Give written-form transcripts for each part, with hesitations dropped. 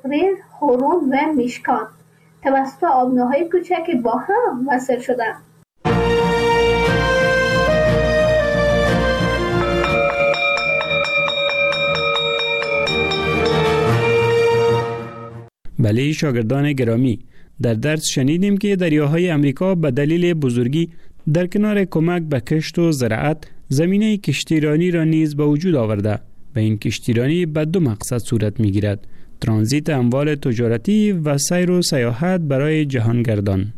اقریر، هورون و میشکان توسط آبناهای کوچک با هم وصل شدند. بله شاگردان گرامی، در درس شنیدیم که دریاهای امریکا به دلیل بزرگی در کنار کمک به کشت و زراعت زمینه کشتیرانی را نیز به وجود آورده و این کشتیرانی به دو مقصد صورت می گیرد: ترانزیت اموال تجارتی و سیر و سیاحت برای جهانگردان.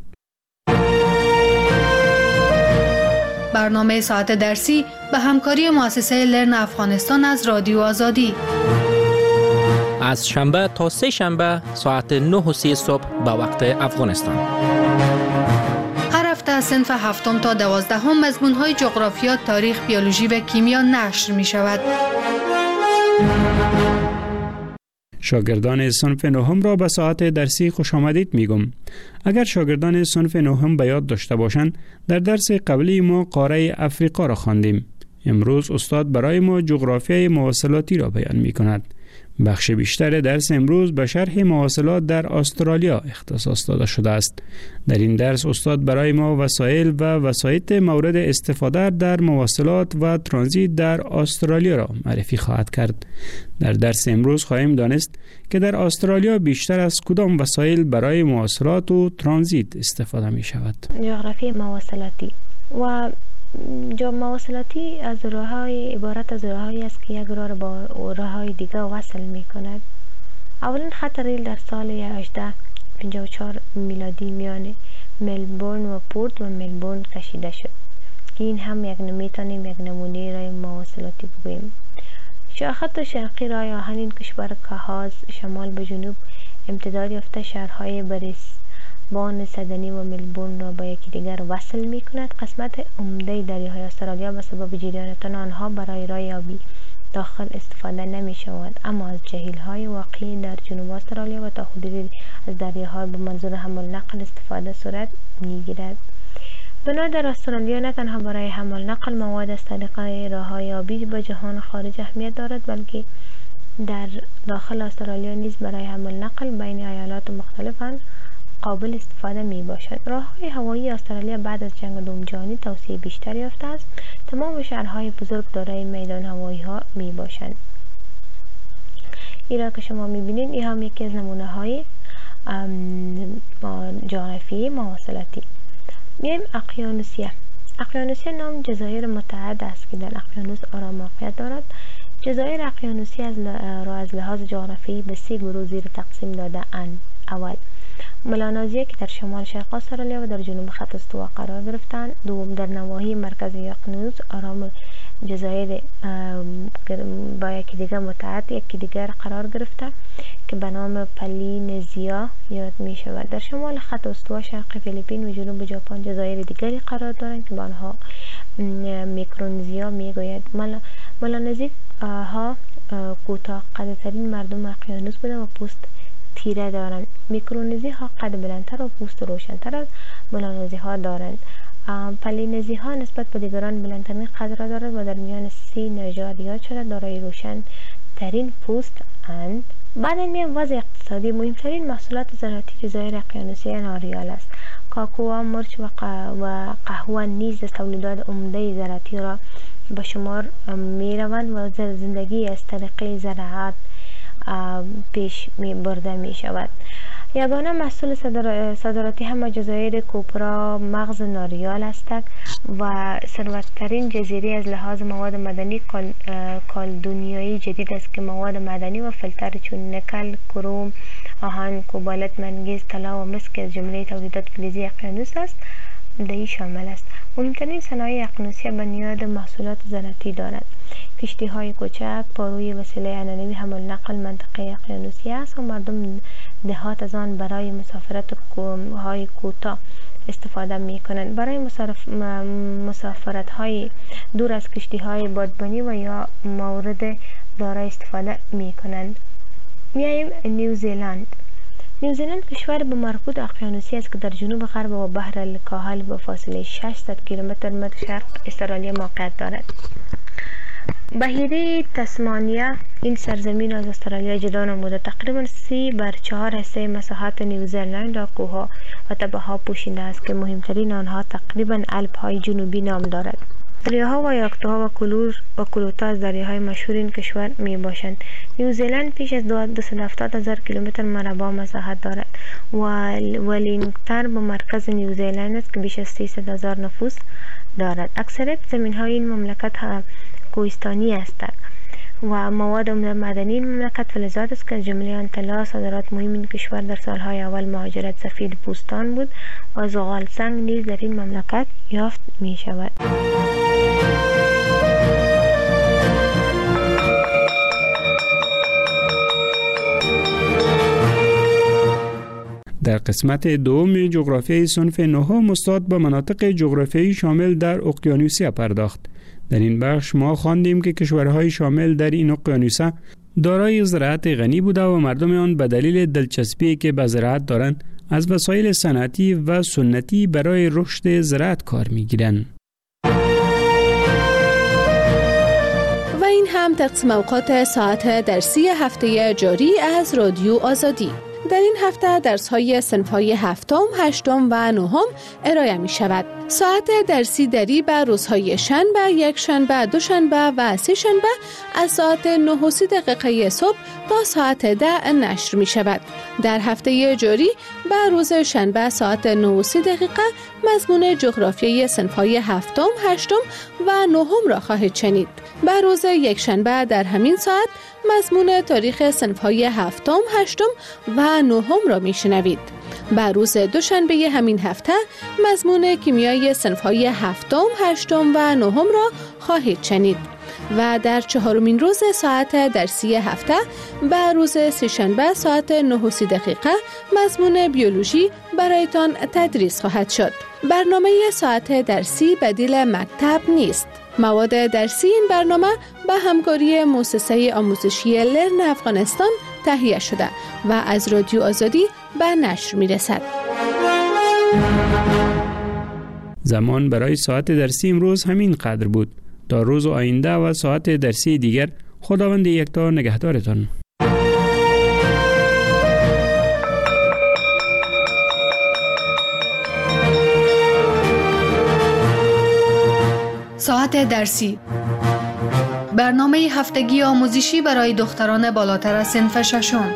برنامه ساعت درسی به همکاری مؤسسه لرن افغانستان از رادیو آزادی از شنبه تا سه شنبه ساعت 9:30 صبح به وقت افغانستان. هر هفته از صنف 7 تا 12 مضمون‌های جغرافیا، تاریخ، بیولوژی و کیمیا نشر می شود. شاگردان صنف 9 را به ساعت درسی خوش آمدید میگم. اگر شاگردان صنف 9 به یاد داشته باشند، در درس قبلی ما قاره افریقا را خواندیم. امروز استاد برای ما جغرافیای مواصلاتی را بیان می کند. بخش بیشتر درس امروز به شرح مواصلات در استرالیا اختصاص داده شده است. در این درس استاد برای ما وسایل و وسایط مورد استفاده در مواصلات و ترانزیت در استرالیا را معرفی خواهد کرد. در درس امروز خواهیم دانست که در استرالیا بیشتر از کدام وسایل برای مواصلات و ترانزیت استفاده می شود. جغرافی مواصلاتی و مواصلاتی از راه‌های عبارت از راه‌هایی است که یک راه را با راه‌های دیگر وصل می‌کند. اولین خط ریل در سال 1854 میلادی میان ملبورن و پورت و ملبورن کشیده شد که این هم یک نمونه راه مواصلاتی بگوییم. خط شرقی راه آهن این کشور کاهاز شمال به جنوب امتداد یافته شهرهای بریسبان، سیدنی و ملبورن را با یکی دیگر وصل می کند. قسمت عمده دریاهای استرالیا به سبب جریان تن آنها برای راه آبی داخل استفاده نمی شود، اما از جهیل‌های واقعی در جنوب استرالیا و تا حدودی از دریاها به منظور حمل نقل استفاده صورت می گیرد. بنا در استرالیا نه تنها برای حمل نقل مواد از طریق راه‌های آبی به جهان خارج اهمیت دارد، بلکه در داخل استرالیا نیز برای حمل نقل بین ایالات مختلف قابل استفاده می باشد. راه‌های هوایی استرالیا بعد از جنگ دوم جهانی توسعه بیشتر یافته است. تمام شهرهای بزرگ دارای میدان هوایی ها می باشند. این را که شما می بینید این هم یکی از نمونه های جغرافی مواصلاتی. میایم اقیانوسیه. اقیانوسیه نام جزایر متعدد است که در اقیانوس آرام موقعیت دارد. جزایر اقیانوسی را از لحاظ جغرافیایی به 3 گروه زیر تقسیم داده اند. اول، ملانزیه که در شمال شرق استرالیا و در جنوب خط استوا قرار گرفتند. دوم، در نواحی مرکزی اقیانوس آرام جزایر با یکی دیگر متعدد یکی دیگر قرار گرفته که به نام پلینزیا یاد می شود. در شمال خط استوا شرق فیلیپین و جنوب ژاپن جزایر دیگری قرار دارند که به آنها میکرونزیا می گوید. ملانزی ها کوتاه قدترین مردم اقیانوس بودند و پوست تیره دارند. میکرونزی ها قد بلندتر و پوست روشنتر از ملانزی ها دارند. پلینزی ها نسبت به دیگران بلندترین قد را دارد و در میان 3 نژاد یاد شده دارای روشن ترین پوست اند. بعد میان وضع اقتصادی. مهمترین محصولات زراعتی جزایر اقیانوسی ناریال است. کاکائو، مرچ و قهوه نیز از تولیدات عمده زراعتی را به شمار می روند و زندگی از طریق زراعت پیش برده می شود. یگانه محصول صادراتی همه جزایر کوپرا مغز ناریال است و ثروت‌ترین جزیره از لحاظ مواد معدنی کالدونیایی جدید است که مواد معدنی و فلتر چون نکل، کروم، آهن، کوبالت، منگنز، طلا و مسک از جمله تولیدات فلزی اقیانوس است دهی شامل است. مهمترین صنایع اقیانوسیه بنیاد محصولات زراعتی دارد. کشتی های کوچک پاروی وسیله عنعنوی حمل نقل منطقه اقیانوسی است و مردم دهات از آن برای مسافرت های کوتاه استفاده می کنند. برای مسافرت های دور از کشتی های بادبانی و یا مورد دارا استفاده می کنند. میایم نیوزیلند. نیوزیلند کشور به مربوط اقیانوسی است که در جنوب غرب و بحر الکاهل به فاصله 600 کیلومتر شرق استرالیا موقعیت دارد. بحیره تسمانیا این سرزمین از استرالیا جدا نموده. تقریبا 3/4 حصه مساحت نیوزلند را کوه‌ها و تپه‌ها پوشیده است که مهمترین آنها تقریبا الپ‌های جنوبی نام دارد. دریاها و یاخته‌ها و کلوتا از دریاهای مشهور این کشور می باشند. نیوزلند پیش از 270,000 کیلومتر مربع مساحت دارد. ولینگتون به مرکز نیوزلند است که بیش از 300,000 نفوس دارد. اکثریت زمین‌های این مملکت کوهستانی هستند و مواد معدنی این مملکت فلزات است که از جمله آن طلا. صادرات مهم این کشور در سالهای اول مهاجرت سفید پوستان بود و زغال سنگ نیز در این مملکت یافت می شود. در قسمت دوم جغرافیای صنف نهم استاد به مناطق جغرافیایی شامل در اقیانوسیه پرداخت. در این بخش ما خواندیم که کشورهای شامل در این اقیانوسه دارای زراعت غنی بوده و مردم آن به دلیل دلچسبی که به زراعت دارند از وسایل صنعتی و سنتی برای رشد زراعت کار می‌گیرند. و این هم تقسیم اوقات ساعت درسی هفته جاری از رادیو آزادی. در این هفته درس‌های صنف‌های هفتم، هشتم و نهم ارائه می‌شود. ساعت درسی دری به روزهای شنبه، یکشنبه، دوشنبه و سه‌شنبه از ساعت 9:30 صبح تا ساعت 10 نشر می‌شود. در هفته جاری به روز شنبه ساعت 9:30 مضمون جغرافیای صنف‌های هفتم، هشتم و نهم را خواهید شنید. به روز یکشنبه در همین ساعت مضمون تاریخ صنف‌های هفتم، هشتم و نهم را میشنوید. به روز دوشنبه همین هفته مضمون کیمیای صنف‌های هفتم، هشتم و نهم را خواهید شنید. و در چهارمین روز ساعت درسی هفته به روز سه‌شنبه ساعت 9:30 مضمون بیولوژی برایتان تدریس خواهد شد. برنامه ساعت درسی بدیل مکتب نیست. مواد درسی این برنامه به همکاری مؤسسه آموزشی لرن افغانستان تهیه شده و از رادیو آزادی به نشر می رسد. زمان برای ساعت درسی امروز همین قدر بود. تا روز آینده و ساعت درسی دیگر خداوند یکتا نگهدارتان. ساعت درسی، برنامه هفتگی آموزشی برای دختران بالاتر از صنف ششم.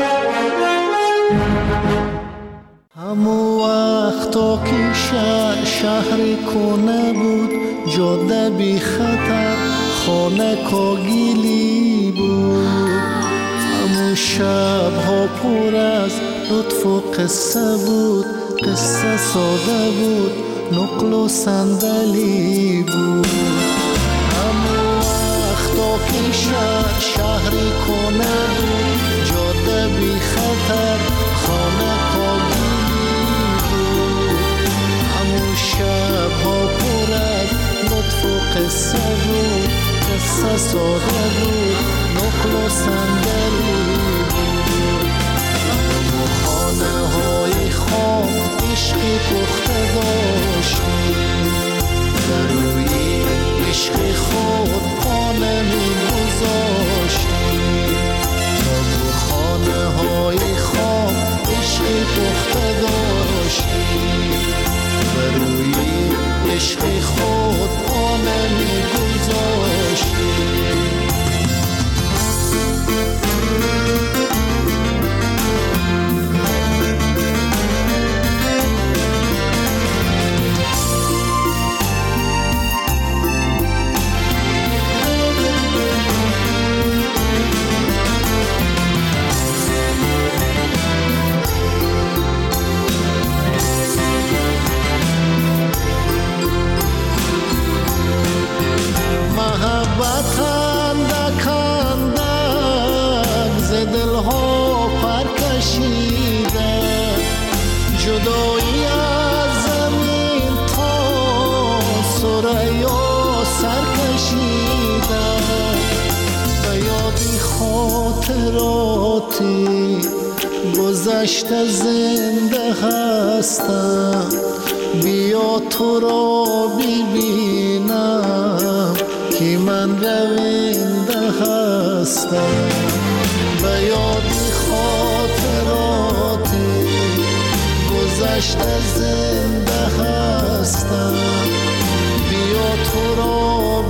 همو وقتا که شهر کنه بود، جاده بی خطر، خانه کاگیلی بود. همو شبها پر از لطف و قصه بود، قصه ساده بود، نقل و صندلی بود. همو وقتا که شهر کنه بود، جاده بی خطر، خانه کاگیلی بود. همو شبها پر از لطف و قصه بود، قصه ساده بود، نقل و صندلی بود. همو خانه های خام عشقی پخته داشتیم، در روی عشق خود خانه می گذاشتیم. همو خانه های خام عشقی پخته داشتیم، در روی عشق خود خانه می گذاشتیم. محبت اندک اندک ز دلها پر کشیده، جدایی از زمین تا ثریا سر کشیده. به یادی خاطراتی گذشته زنده هستم، بیا تو را ببینم که من رونده هستم به یادی خاطراتی گذشته زنده هستم بیا تو را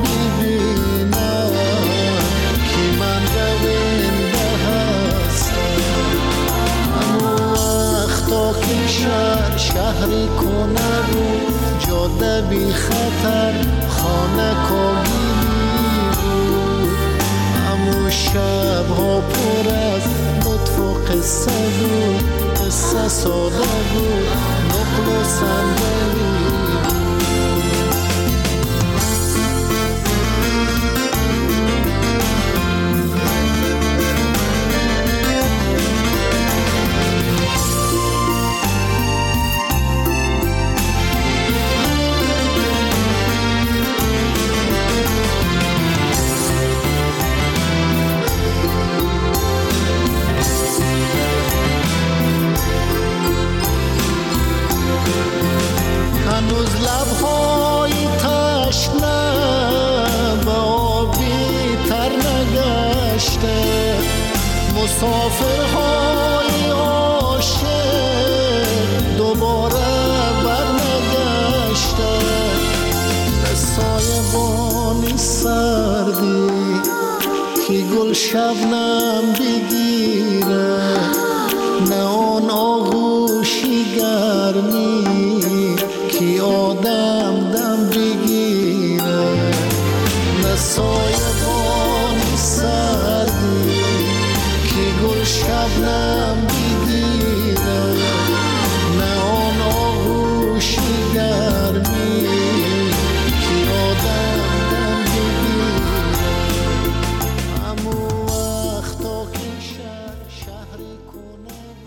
ببینم که من رونده هستم امو وقتا که شهری کنه رو جاده بی خطر خانه کاگیلی بود امو شب ها پر از لطف و قصه بود قصه ساده بود نقل و صندلی